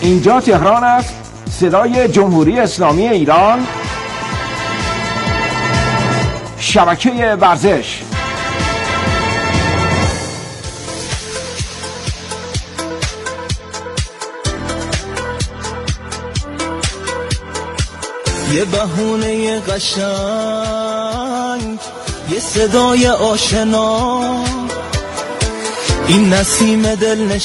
اینجا تهران است، صدای جمهوری اسلامی ایران، شبکه ورزش. یه بهونه قشنگ، یه صدای آشنا، این نسیم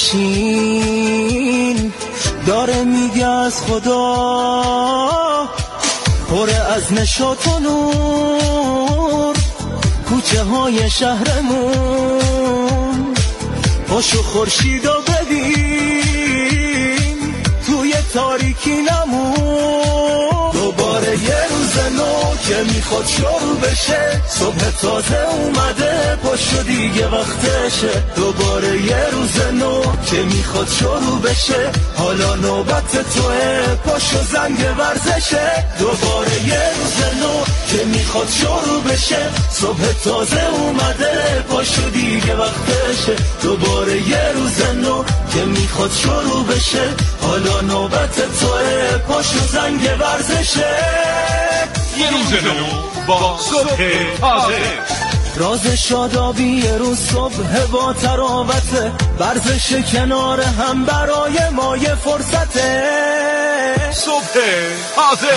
دلنشین داره میگه از خدا، پره از نشاط و نور کوچه های شهرمون. پاشو خورشیدو ببین توی تاریکی نمون. دوباره یه روز نو که میخواد شروع بشه، صبح تازه اومده پاشو دیگه وقتشه. دوباره یه روز نو که میخواد شروع بشه، حالا نوبت توه پاشو زنگ ورزشه. دوباره یه روز نو که میخواد شروع بشه، صبح تازه اومده پاشو دیگه وقتشه. دوباره یه روز نو که میخواد شروع بشه، حالا نوبت توه پاشو زنگ ورزشه. یه روز نو با صبح تازه. راز شادابی روز صبح با تراوته، ورزش کنار هم برای ما یه فرصته. صبح تازه.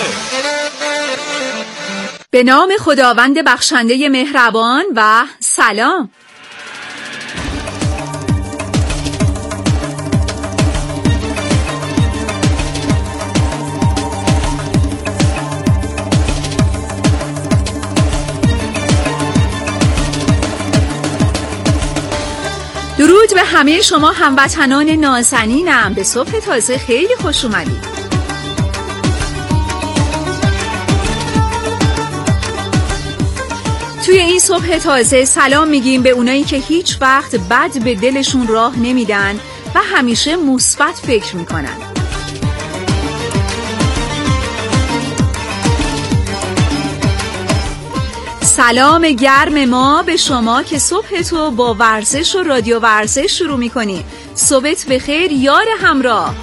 به نام خداوند بخشنده مهربان و سلام. درود به همه شما هموطنان نازنینم. به صبح تازه خیلی خوش اومدید. توی این صبح تازه سلام میگیم به اونایی که هیچ وقت بد به دلشون راه نمیدن و همیشه مثبت فکر میکنن. سلام گرم ما به شما که صبح تو با ورزش و رادیو ورزش شروع میکنی. صبحت بخیر یار همراه.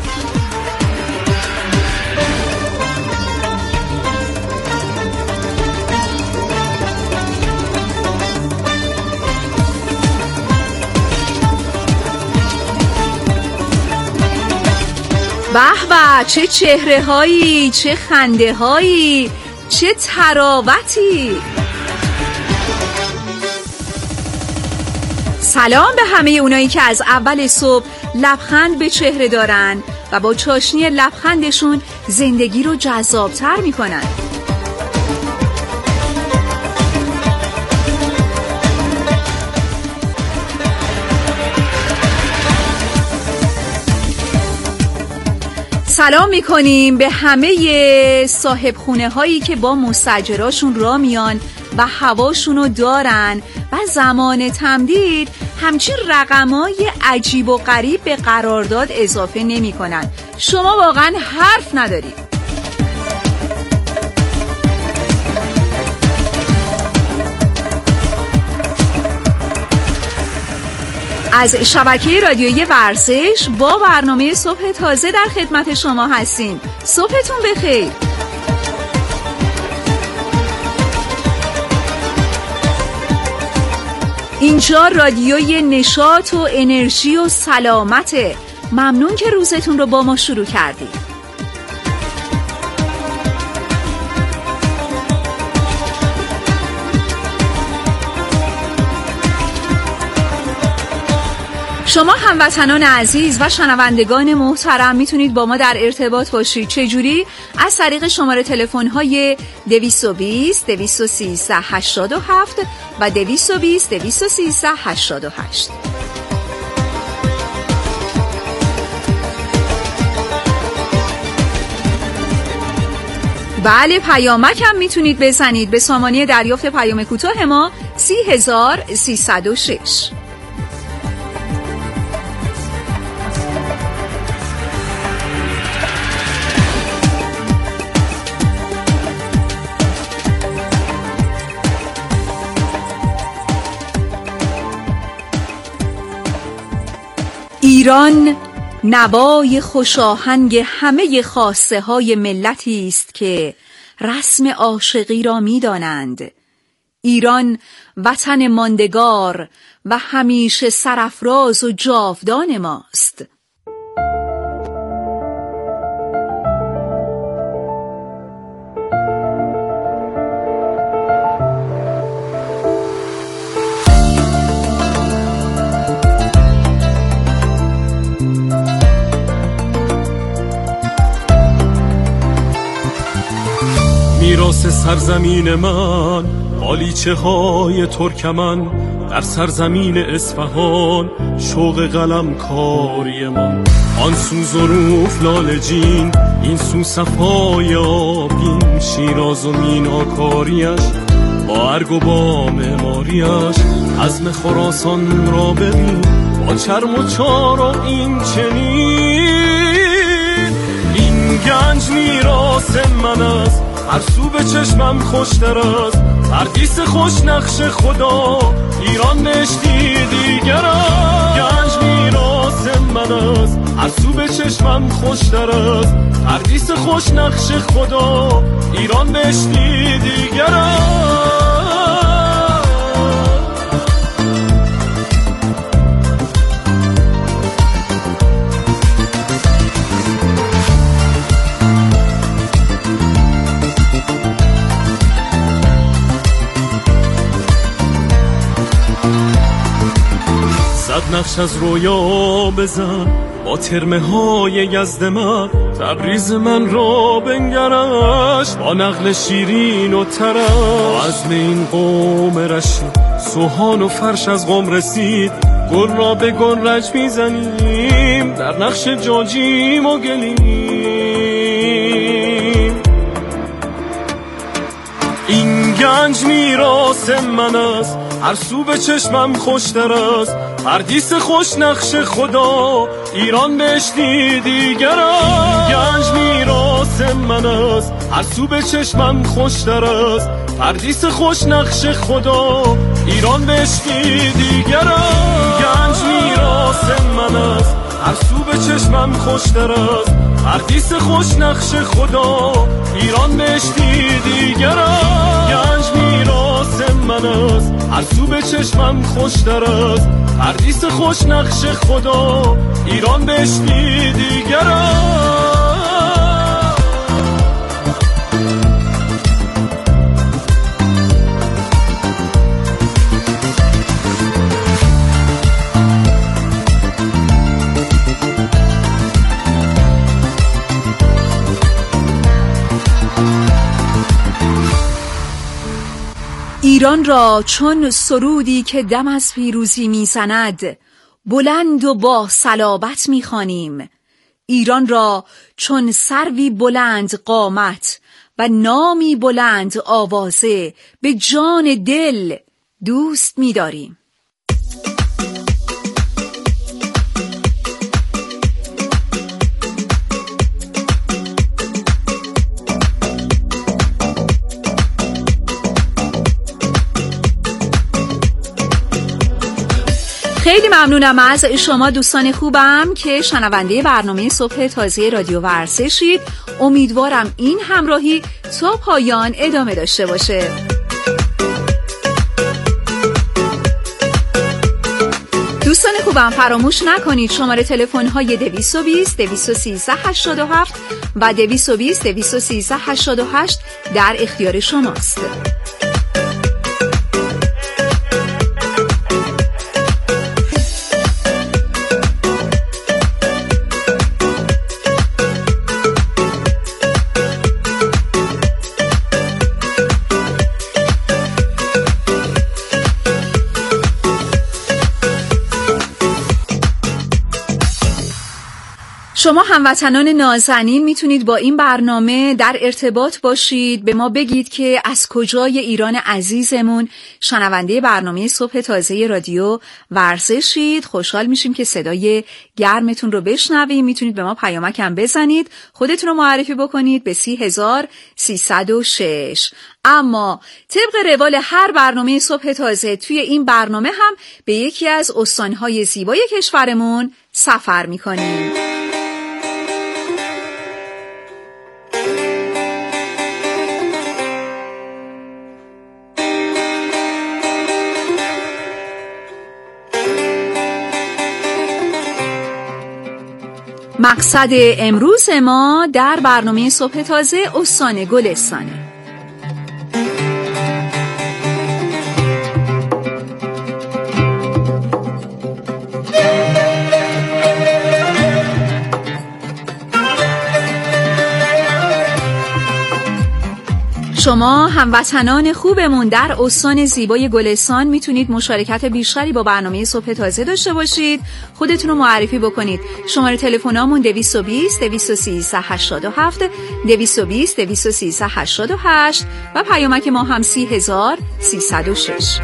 به به، چه چهره هایی، چه خنده هایی، چه تراوتی. سلام به همه اونایی که از اول صبح لبخند به چهره دارن و با چاشنی لبخندشون زندگی رو جذابتر میکنن. سلام میکنیم به همه صاحب خونه هایی که با مستاجراشون را میان و هواشونو دارن و زمان تمدید همچین رقمای عجیب و غریب به قرارداد اضافه نمی کنن. شما واقعا حرف ندارید. از شبکه رادیویی ورزش با برنامه صبح تازه در خدمت شما هستیم. صبحتون بخیر. اینجا رادیوی نشاط و انرژی و سلامته. ممنون که روزتون رو با ما شروع کردید. شما هموطنان عزیز و شنوندگان محترم میتونید با ما در ارتباط باشید. چجوری؟ از طریق شماره تلفن‌های 220 213 87 و 220 213 88. بله، پیامک هم میتونید بزنید به سامانه دریافت پیام کوتاه ما 30306. ایران نوای خوشاهنگ همه خواسته های ملتی است که رسم عاشقی را می دانند. ایران وطن ماندگار و همیشه سرافراز و جاودان ماست. میراث سرزمین من، بالیچه های ترکمن، در سرزمین اصفهان شوق قلم کاری من. آن سو ظروف لالجین، این سو صفای آبین، شیراز و میناکاریش با ارگ و با معماریش. عزم خراسان را ببین با چرم و چارم این چنین. این گنج میراث من است، هر سو به چشمم خوشتر است. پردیس خوش نقش خدا، ایران بهشتی دیگر است. گنج میراث من است، هر سو به چشمم خوشتر است. پردیس خوش نقش خدا، ایران بهشتی دیگر است. نقش از رویا بزن با ترمه های یزد من، تبریز من را بنگرش با نقل شیرین و ترش. عزم این قوم رشید سوهان و فرش از قوم رسید، گل را به گل رج میزنیم در نقش جاجیم و گلیم. این گنج میراث من است، هر سو به چشمم خوشتر است. پردیس خوش نقش خدا، ایران بهشتی دیگر است. گنج میراث من است، هر سو به چشمم خوشتر است. پردیس خوش نقش خدا، ایران بهشتی دیگر است. گنج میراث من است، هر سو به چشمم خوشتر است. پردیس خوش نقش خدا، ایران بهشتی دیگر است. گنج میراث من است، هر سو به چشمم خوشتر است. پردیس خوش نقش خدا، ایران بهشتی دیگر است. ایران را چون سرودی که دم از پیروزی میزند بلند و با صلابت میخوانیم. ایران را چون سروی بلند قامت و نامی بلند آوازه به جان دل دوست می‌داریم. خیلی ممنونم از شما دوستان خوبم که شنونده برنامه صبح تازه رادیو ورزشید. امیدوارم این همراهی تا پایان ادامه داشته باشه. دوستان خوبم فراموش نکنید شماره تلفن های 220 213 87 و 220 213 88 در اختیار شماست. شما هموطنان نازنین میتونید با این برنامه در ارتباط باشید، به ما بگید که از کجای ایران عزیزمون شنونده برنامه صبح تازه رادیو ورزشید. خوشحال میشیم که صدای گرمتون رو بشنویم. میتونید به ما پیامک هم بزنید، خودتون رو معرفی بکنید به 30306. اما طبق روال هر برنامه صبح تازه توی این برنامه هم به یکی از استانهای زیبای کشورمون سفر میکنیم. مقصد امروز ما در برنامه صبح تازه استان گلستانه. شما هموطنان خوبمون در استان زیبای گلستان میتونید مشارکت بیشتری با برنامه صبح تازه داشته باشید. خودتون رو معرفی بکنید. شماره تلفنامون 220 213 87 220 213 88 و پیامک ما هم 30306.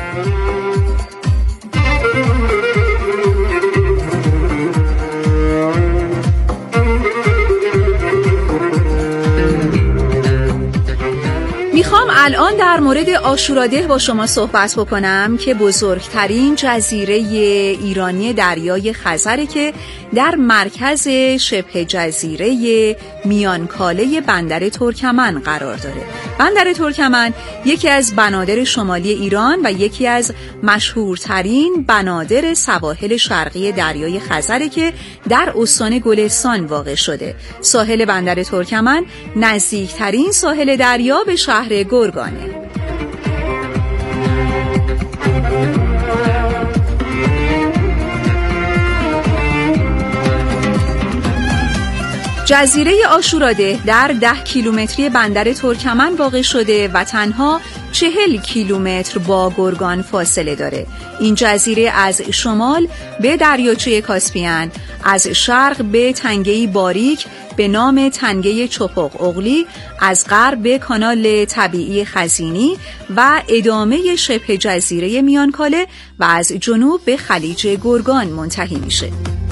میخوام الان در مورد عاشوراده با شما صحبت بکنم که بزرگترین جزیره ایرانی دریای خزره که در مرکز شبه جزیره میانکاله بندر ترکمن قرار داره. بندر ترکمن یکی از بنادر شمالی ایران و یکی از مشهورترین بنادر سواحل شرقی دریای خزره که در استان گلستان واقع شده. ساحل بندر ترکمن نزدیکترین ساحل دریا به شهر گرگانه. جزیره عاشوراده در 10 کیلومتری بندر ترکمن واقع شده و تنها 40 کیلومتر با گرگان فاصله داره. این جزیره از شمال به دریاچه کاسپیان، از شرق به تنگه‌ای باریک به نام تنگه چپق اغلی، از غرب به کانال طبیعی خزینی و ادامه شبه جزیره میانکاله و از جنوب به خلیج گرگان منتهی میشه.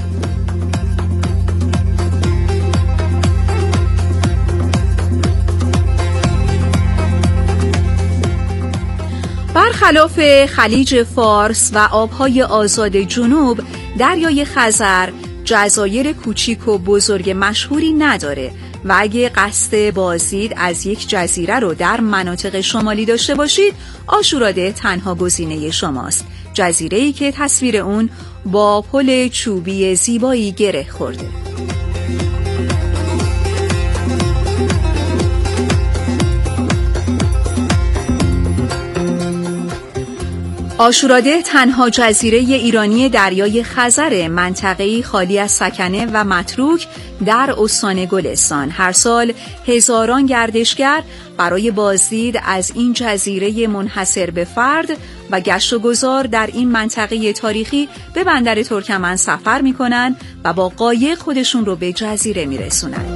برخلاف خلیج فارس و آبهای آزاد جنوب، دریای خزر جزایر کوچیک و بزرگ مشهوری نداره و اگه قصد بازدید از یک جزیره رو در مناطق شمالی داشته باشید، عاشوراده تنها گزینه شماست. جزیره‌ای که تصویر اون با پل چوبی زیبایی گره خورده. عاشوراده تنها جزیره ایرانی دریای خزر، منطقه‌ای خالی از سکنه و متروک در استان گلستان. هر سال هزاران گردشگر برای بازدید از این جزیره منحصر به فرد و گشت و گذار در این منطقه تاریخی به بندر ترکمن سفر می‌کنند و با قایق خودشون رو به جزیره می‌رسونن.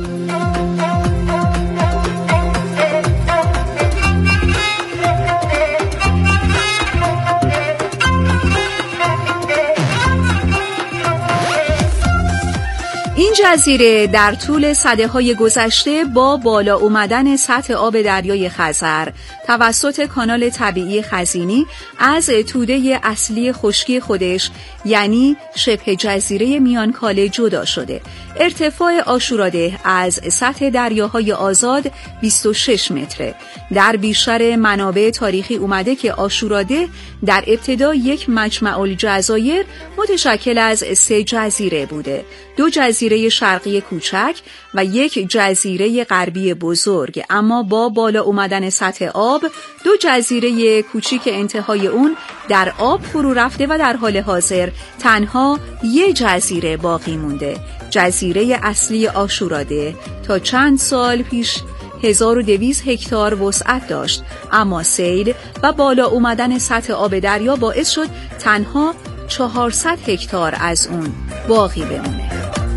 این جزیره در طول سده‌های گذشته با بالا اومدن سطح آب دریای خزر توسط کانال طبیعی خزینی از توده اصلی خشکی خودش یعنی شبه جزیره میانکاله جدا شده. ارتفاع عاشوراده از سطح دریاهای آزاد 26 متره. در بیشتر منابع تاریخی اومده که عاشوراده در ابتدا یک مجمع الجزایر متشکل از 3 جزیره بوده. 2 جزیره شرقی کوچک و 1 جزیره غربی بزرگ، اما با بالا اومدن سطح آب 2 جزیره کوچیک انتهای اون در آب فرو رفته و در حال حاضر تنها 1 جزیره باقی مونده. جزیره اصلی عاشوراده تا چند سال پیش 1200 هکتار وسعت داشت، اما سیل و بالا اومدن سطح آب دریا باعث شد تنها 400 هکتار از اون باقی بمونه.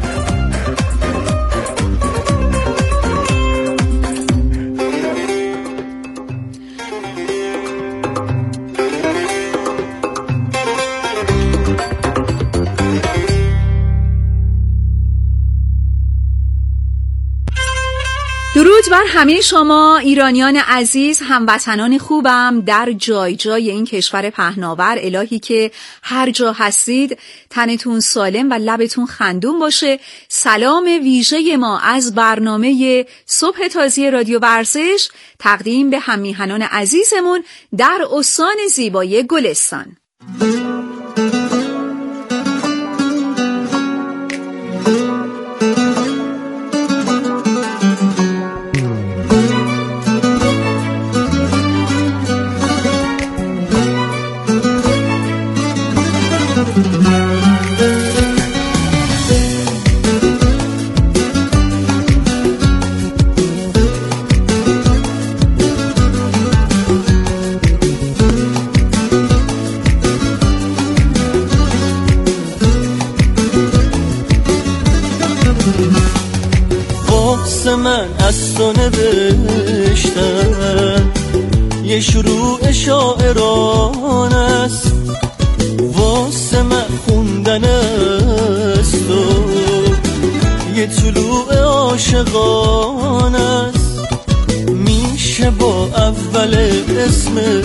درود بر همه شما ایرانیان عزیز، هموطنان خوبم در جای جای این کشور پهناور. الهی که هر جا هستید تنتون سالم و لبتون خندون باشه. سلام ویژه ما از برنامه صبح تازه رادیو ورزش تقدیم به هم‌میهنان عزیزمون در استان زیبای گلستان. من از تو نوشتم یه شروع شاعران است، واسه من خوندن است و یه طلوع عاشقان است. میشه با اول اسمت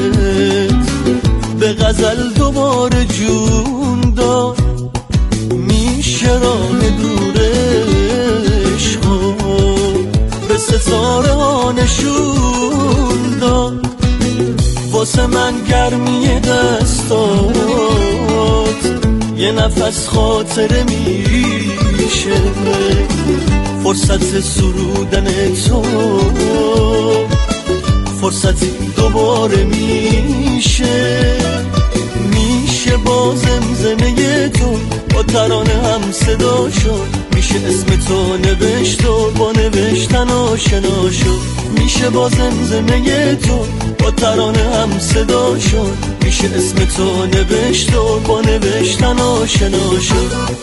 به غزل دوباره جون داد، میشه راه دورش به ستاره ها نشون داد. واسه من گرمی دستات یه نفس خاطره میشه، فرصت سرودن تو فرصتی دوباره میشه. میشه با زمزمه تو با ترانه هم صدا شد، میشه اسم تو نوشت و با نوشتن آشنا شد. میشه با زمزمه تو با ترانه هم صدا شد، میشه اسم تو نوشت و با نوشتن آشنا شد.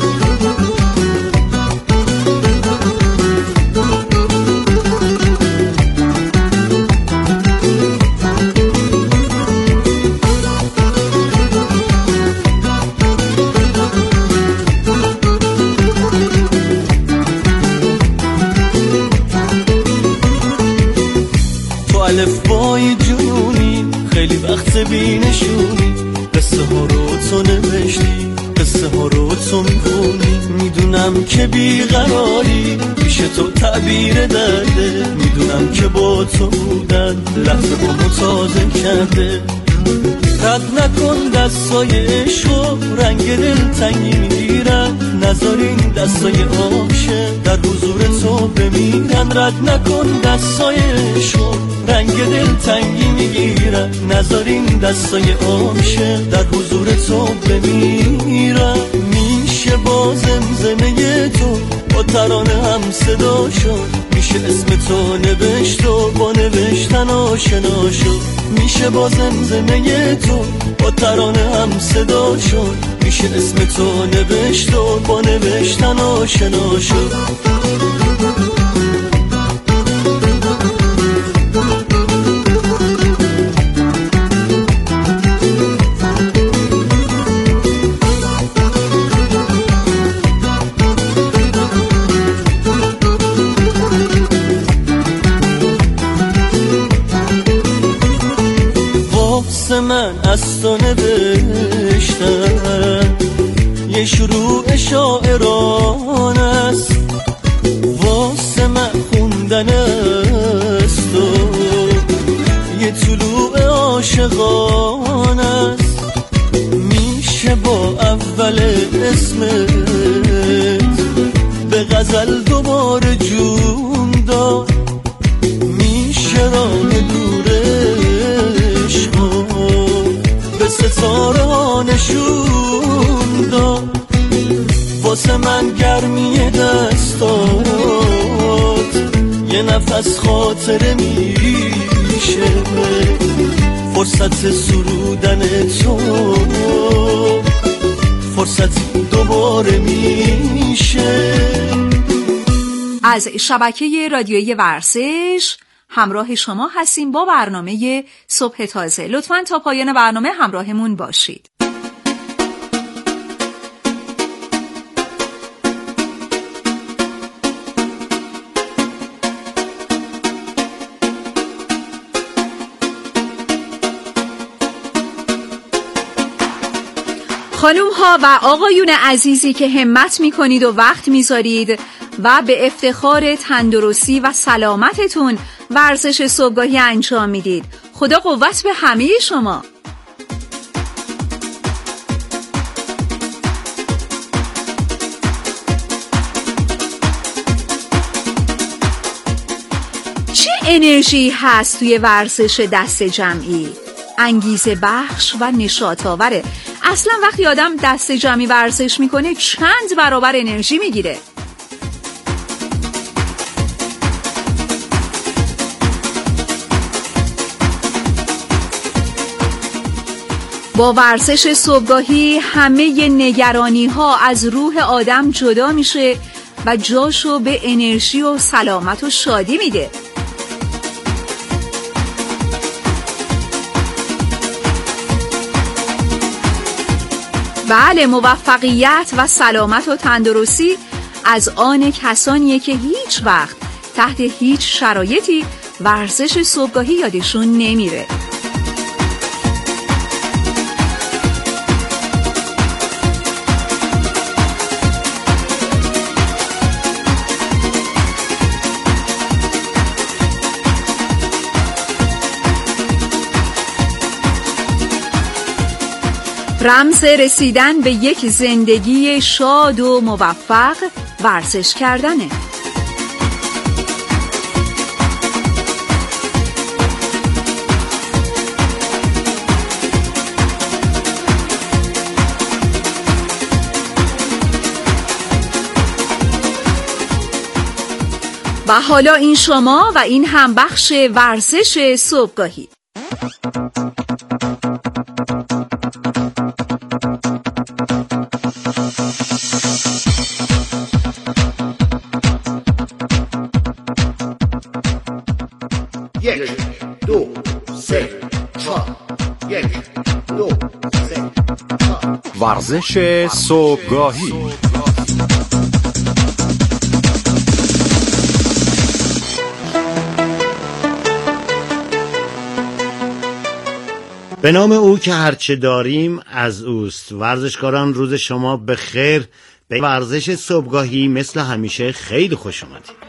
الفبای جونی خیلی وقت بینشونی، قصه ها رو تو نوشتی، قصه ها رو تو میخونی. میدونم که بیقراری پیش تو تعبیر درده، میدونم که با تو بودن لحظه با تازه کرده. رد نکن دستای عشق، رنگ دل تنگی میگیرن، نذارین دستای عاشق در حضور تو بمیرن. رد نکن دستای عشق، رنگ دل تنگی میگیرن، نذارین دستای عاشق در حضور تو بمیرن. میشه با زمزمه تو با ترانه هم صدا شد، میشه اسم تو نوشت و با نوشتن آشنا شد. میشه با زمزمه تو با ترانه هم صدا شد، میشه اسم تو نوشت و با نوشتن آشنا شد. من از تو نوشتم یه شروع شاعران است، واسه من خوندن است و یه طلوع عاشقان است. میشه با اول اسمت به غزل دوباره جون داد، میشه راه دورش به ستاره ها نشون داد. واسه من گرمی دستات یه نفس خاطره میشه، فرصت سرودن تو فرصت دوباره میشه. از شبکه رادیویی ورزش همراه شما هستیم با برنامه صبح تازه. لطفاً تا پایان برنامه همراهمون باشید. خانوم ها و آقایون عزیزی که همت می کنید و وقت می ذارید و به افتخار تندرستی و سلامتتون ورزش صبحگاهی انجام میدید، خدا قوت به همه شما. چه انرژی هست توی ورزش دست جمعی؟ انگیزه بخش و نشاط آوره. اصلا وقتی آدم دست جمعی ورزش میکنه چند برابر انرژی میگیره. با ورزش صبحگاهی همه نگرانی ها از روح آدم جدا میشه و جاشو به انرژی و سلامت و شادی میده. بله، موفقیت و سلامت و تندرستی از آن کسانیه که هیچ وقت تحت هیچ شرایطی ورزش صبحگاهی یادشون نمیره. رمز رسیدن به یک زندگی شاد و موفق ورزش کردنه. و حالا این شما و این هم بخش ورزش صبحگاهی. یک، دو، سه، چهار. یک، دو، سه، چهار. ورزش صبحگاهی. به نام او که هرچه داریم از اوست. ورزشکاران روز شما بخیر. به ورزش صبحگاهی مثل همیشه خیلی خوش اومدید.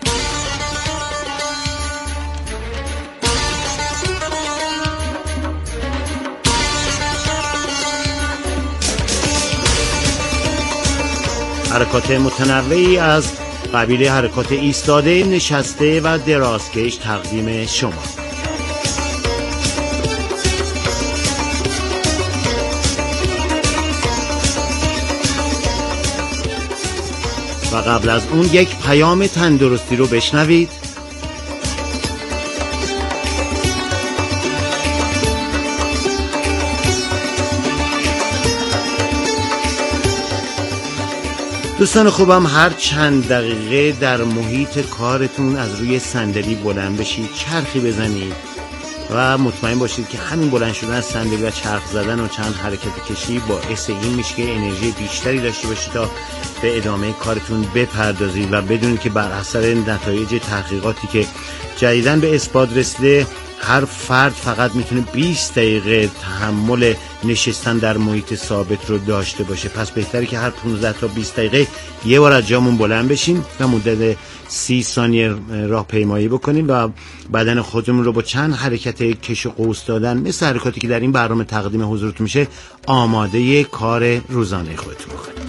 حرکات متنوعی از قبیل حرکات ایستاده، نشسته و درازکش تقدیم شما. و قبل از اون یک پیام تندرستی رو بشنوید. دوستان خوبم، هر چند دقیقه در محیط کارتون از روی صندلی بلند بشید، چرخی بزنید و مطمئن باشید که همین بلند شدن از صندلی و چرخ زدن و چند حرکت کشی باعث این میشه که انرژی بیشتری داشته باشید تا به ادامه کارتون بپردازید و بدونید که بر اثر نتایج تحقیقاتی که جدیداً به اثبات رسیده هر فرد فقط میتونه 20 دقیقه تحمل نشستن در محیط ثابت رو داشته باشه. پس بهتره که هر 15 تا 20 دقیقه یه بار از جامون بلند بشیم و مدت 30 ثانیه راهپیمایی بکنیم و بدن خودمون رو با چند حرکت کش و قوس دادن مثل حرکاتی که در این برنامه تقدیم حضورتون میشه آماده کار روزانه خودتون بکنید.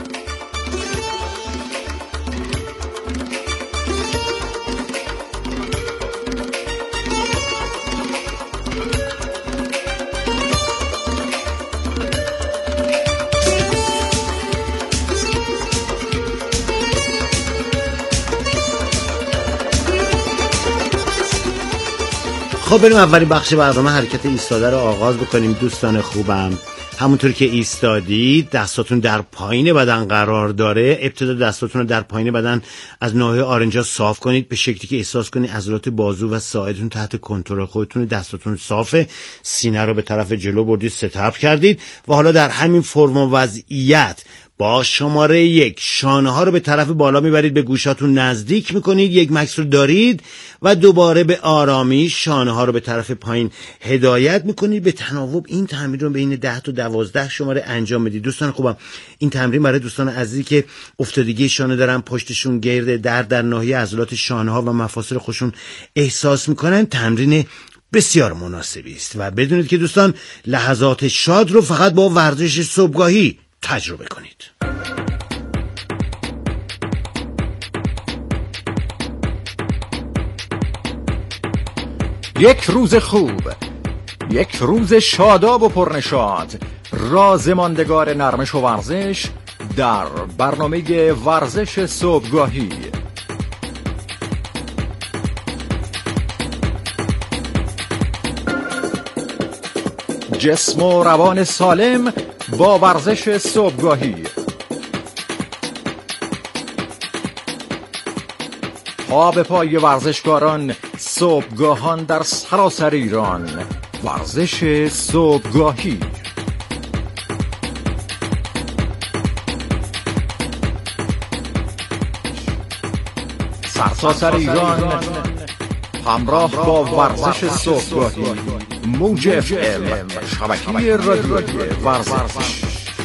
خب بریم اولین بخش برنامه حرکت ایستاده رو آغاز بکنیم. دوستان خوبم، همونطور که ایستادید دستاتون در پایین بدن قرار داره. ابتدا دستاتون رو در پایین بدن از ناحیه آرنجا صاف کنید به شکلی که احساس کنید عضلات بازو و ساعدتون تحت کنترل خودتون. دستاتون صافه، سینه رو به طرف جلو بردید، ستاپ کردید و حالا در همین فرم و وضعیت با شماره 1 شانه ها رو به طرف بالا میبرید، به گوشاتون نزدیک میکنید، یک مکس رو دارید و دوباره به آرامی شانه ها رو به طرف پایین هدایت میکنید. به تناوب این تمرین رو بین 10 تا 12 شماره انجام بدید. دوستان خوبم، این تمرین برای دوستان عزیزی که افتادگی شانه دارن، پشتشون گرده، درد در ناحیه عضلات شانه ها و مفاصل خودشون احساس میکنن، تمرین بسیار مناسبی است. و بدونید که دوستان لحظات شاد رو فقط با ورزش صبحگاهی تجربه کنید. یک روز خوب، یک روز شاداب و پرنشاط، راز ماندگار نرمش و ورزش در برنامه ورزش صبحگاهی. جسم و روان سالم با ورزش صبحگاهی. پا به پای ورزشکاران، صبحگاهان در سراسر ایران. ورزش صبحگاهی. سراسر ایران همراه با ورزش صبحگاهی. موج FM، شبکه رادیویی ورزش.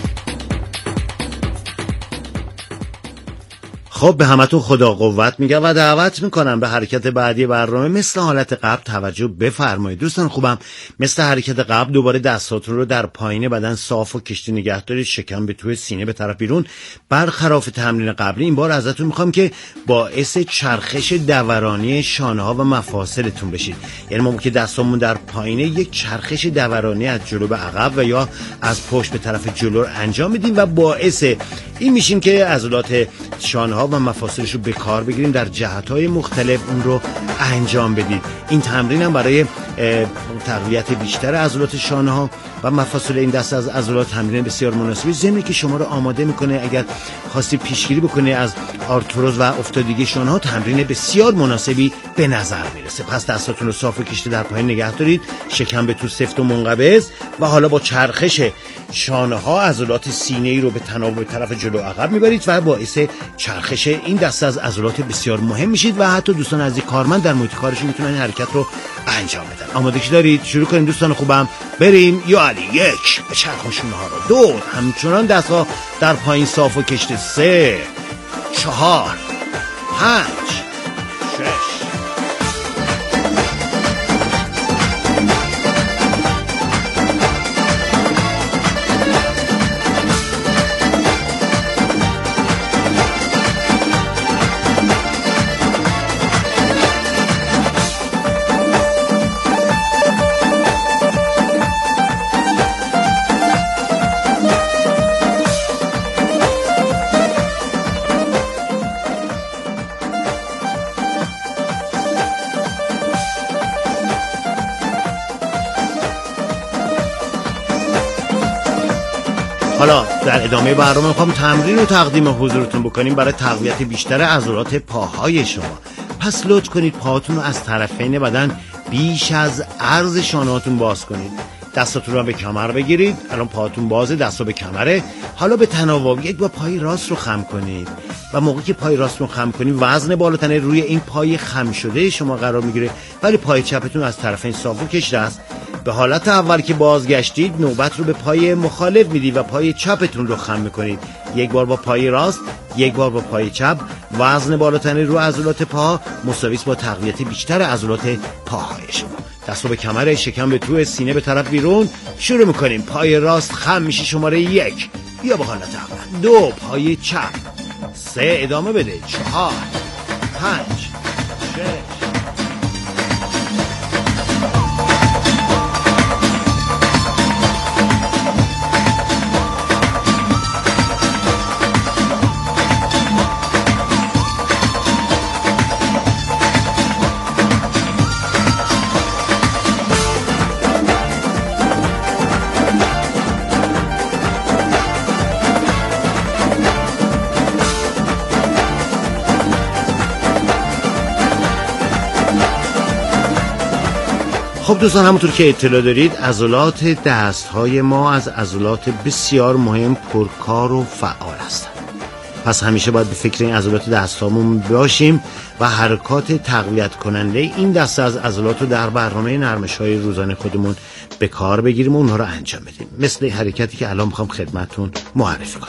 خب به همتون خدا قوت میگم و دعوت میکنم به حرکت بعدی برنامه. مثل حالت قبل توجه بفرمایید دوستان خوبم. مثل حرکت قبل دوباره دستاتون رو در پایین بدن صاف و کشتی نگه دارید، شکم به توی سینه به طرف بیرون. برخلاف تمرین قبلی این بار ازتون میخوام که باعث چرخش دورانی شانه ها و مفاصلتون بشید. یعنی ما که دستامون در پایینه یک چرخش دورانی از جلو به عقب و یا از پشت به طرف جلو انجام میدیم و باعث این میشیم که عضلات شانه ها و مفاصلش رو به کار بگیریم، در جهت‌های مختلف اون رو انجام بدید. این تمرین هم برای تقویت بیشتر عضلات شانه ها و مفاصل این دسته از عضلات تمرین بسیار مناسبی، ضمن که شما رو آماده میکنه اگر خواستی پیشگیری بکنه از آرتروز و افتادگی شانه ها، تمرین بسیار مناسبی به نظر میرسه. پس دستاتون رو صاف و کشیده در پایین نگه دارید، شکم به تو سفت و منقبض و حالا با چرخش شانه ها عضلات سینه ای رو به تناوب به طرف جلو عقب میبرید و باعث چرخش این دسته از عضلات بسیار مهم میشید و حتی دوستان عزیز کارمند در محیط کارشون میتونن این حرکت رو انجام بدن. آماده که دارید؟ شروع کنیم دوستان خوبم. بریم. یا علی. 1 به چرخون شونه ها رو. 2 همچنان دست‌ها در پایین صاف و کشیده. 3 4 5 6. حالا در ادامه برنامه میخوام تمرین رو تقدیم حضورتون بکنیم برای تقویت بیشتر عضلات پاهای شما. پس لطف کنید پاهاتون رو از طرفین بدن بیش از عرض شانه‌هاتون باز کنید. دستاتون رو به کمر بگیرید. الان پاهاتون بازه، دستا به کمره. حالا به تناوب یک با پای راست رو خم کنید و موقعی که پای راست رو خم کنید وزن بالاتنه روی این پای خم شده شما قرار میگیره، ولی پای چپتون از طرفین صاف و کشیده است. به حالت اول که بازگشتید نوبت رو به پای مخالف میدید و پای چپتون رو خم میکنید. یک بار با پای راست، یک بار با پای چپ. وزن بالاتنه رو عضلات پا مساوی است با تقویت بیشتر عضلات پاهای شما. دست رو به کمر، شکم به تو، سینه به طرف بیرون. شروع میکنیم. پای راست خم میشه شماره 1. بیا به حالت اول. 2 پای چپ. 3 ادامه بده. 4 5 6. خب دوستان همونطور که اطلاع دارید عضلات دست‌های ما از عضلات بسیار مهم، پرکار و فعال هستند. پس همیشه باید به فکر این عضلات دست‌هامون باشیم و حرکات تقویت کننده این دسته از عضلات رو در برنامه نرمش‌های روزانه خودمون به کار بگیریم و اونها رو انجام بدیم. مثل حرکتی که الان میخوام خدمتتون معرفی کنم.